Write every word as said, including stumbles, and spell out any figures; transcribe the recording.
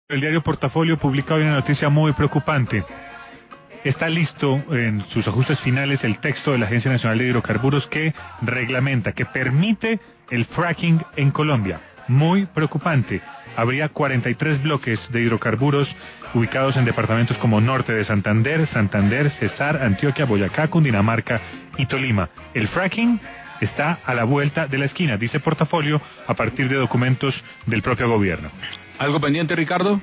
El diario Portafolio publica hoy una noticia muy preocupante. Está listo en sus ajustes finales el texto de la Agencia Nacional de Hidrocarburos que reglamenta, que permite el fracking en Colombia. Muy preocupante. Habría cuarenta y tres bloques de hidrocarburos ubicados en departamentos como Norte de Santander, Santander, Cesar, Antioquia, Boyacá, Cundinamarca y Tolima. El fracking está a la vuelta de la esquina, dice Portafolio, a partir de documentos del propio gobierno. ¿Algo pendiente, Ricardo?